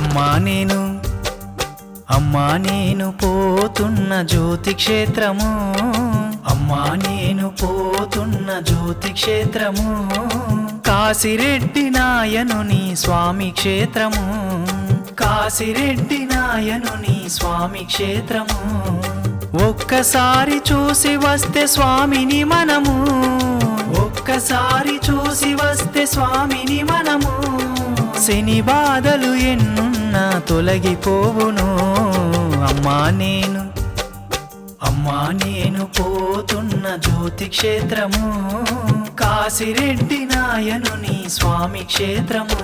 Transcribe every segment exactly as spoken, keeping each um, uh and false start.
అమ్మా నేను అమ్మా నేను పోతున్న జ్యోతి క్షేత్రము అమ్మా నేను పోతున్న జ్యోతి క్షేత్రము కాశిరెడ్డి నాయనుని స్వామి క్షేత్రము కాశిరెడ్డి నాయనుని స్వామి క్షేత్రము ఒక్కసారి చూసి వస్తే స్వామిని మనము ఒక్కసారి చూసి వస్తే స్వామిని మనము శని బాధలు ఎన్నున్నా తొలగిపోవును అమ్మా నేను అమ్మా నేను పోతున్న జ్యోతి క్షేత్రము కాశిరెడ్డి నాయనుని స్వామి క్షేత్రము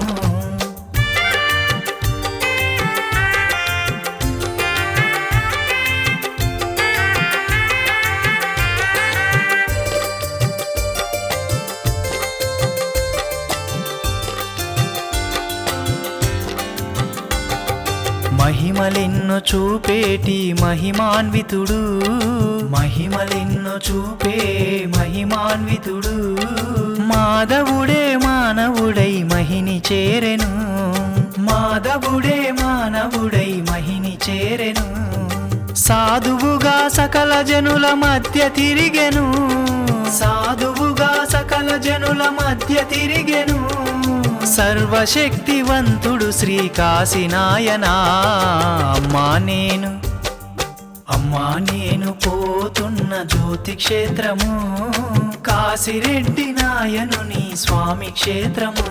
మహిమలెన్నో చూపేటి మహిమాన్వితుడు మహిమలెన్నో చూపే మహిమాన్వితుడు మాధవుడే మానవుడై మహిని చేరెను మాధవుడే మానవుడై మహిని చేరెను సాధువుగా సకల జనుల మధ్య తిరిగెను సాధువుగా సకల జనుల మధ్య తిరిగెను సర్వశక్తివంతుడు శ్రీ కాశీనాయనా అమ్మా నేను అమ్మా నేను పోతున్న జ్యోతి క్షేత్రము కాశిరెడ్డి నాయనుని స్వామి క్షేత్రము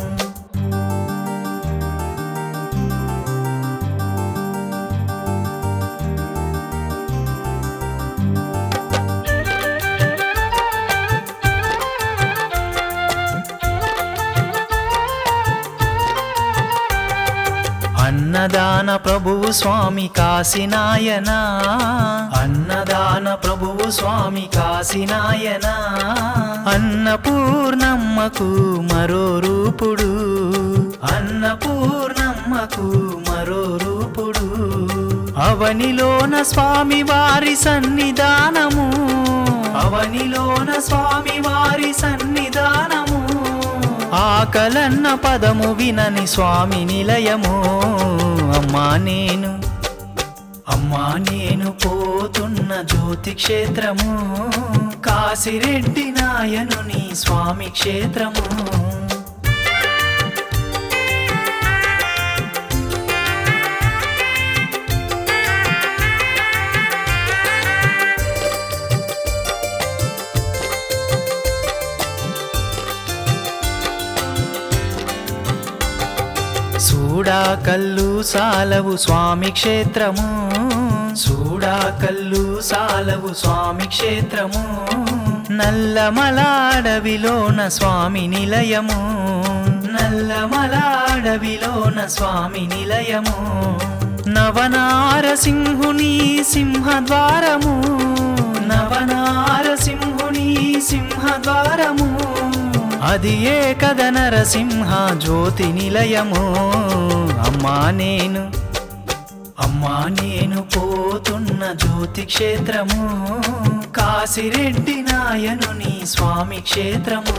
అన్నదాన ప్రభువు స్వామి కాశీనాయనా అన్నదాన ప్రభువు స్వామి కాశీనాయనా అన్నపూర్ణమ్మకు మరో రూపుడు అన్నపూర్ణమ్మకు మరో రూపుడు అవనిలోన స్వామి వారి సన్నిధానము అవనిలోన స్వామి వారి సన్నిధానము ఆకలన్న పదము వినని స్వామి నిలయము అమ్మా నేను అమ్మా నేను పోతున్న జ్యోతి క్షేత్రము కాశిరెడ్డి నాయనుని స్వామి క్షేత్రము చూడా కల్లు సాలవు స్వామి క్షేత్రము చూడా కల్లు సాలవు స్వామి క్షేత్రము నల్లమల అడవిలోన స్వామి నిలయము నల్లమల అడవిలోన స్వామి నిలయము నవనారసింహుని సింహద్వారము నవనారసింహుని సింహద్వారము అది ఏ కద నరసింహ జ్యోతి నిలయము అమ్మా నేను అమ్మా నేను పోతున్న జ్యోతి క్షేత్రము కాశిరెడ్డి నాయనుని స్వామి క్షేత్రము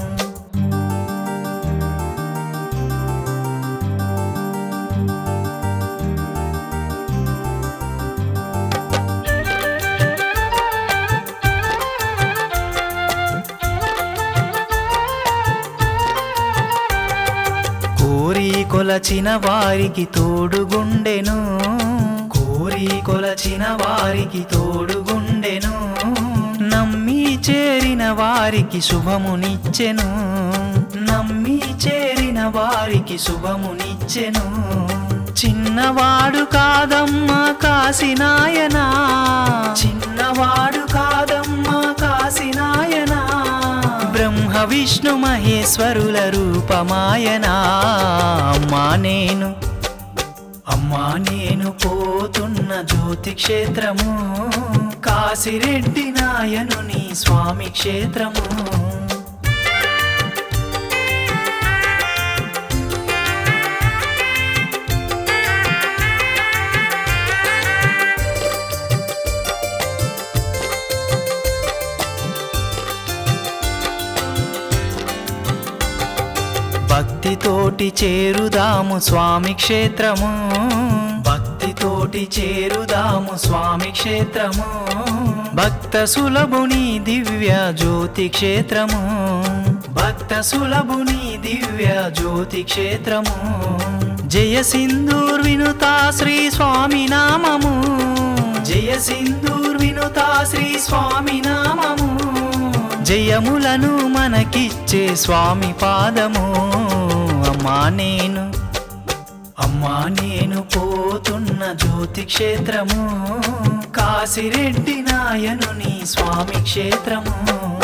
కోరి కొలచిన వారికి తోడుగుండెను కోరి కొలచిన వారికి తోడుగుండెను నమ్మి చేరిన వారికి శుభమునిచ్చెను నమ్మి చేరిన వారికి శుభమునిచ్చెను చిన్నవాడు కాదమ్మా కాశీనాయనా చిన్నవాడు కాదమ్మా కాశీనాయనా బ్రహ్మ విష్ణు మహేశ్వరుల రూపమాయనా అమ్మా నేను అమ్మా నేను పోతున్న జ్యోతి క్షేత్రము కాశిరెడ్డి నాయనుని స్వామి క్షేత్రము భక్తితోటి చేరుదాము స్వామి క్షేత్రము భక్తితోటి చేరుదాము స్వామి క్షేత్రము భక్త సులభుని దివ్య జ్యోతి క్షేత్రము భక్త సులభుని దివ్య జ్యోతి క్షేత్రము జయ సింధూర్ వినుతా శ్రీ స్వామి నామము జయ సింధూర్ వినుతా శ్రీ స్వామి నామము జయములను మనకిచ్చే స్వామి పాదము అమ్మా నేను అమ్మా నేను పోతున్న జ్యోతి క్షేత్రము కాశిరెడ్డి నాయనుని స్వామి క్షేత్రము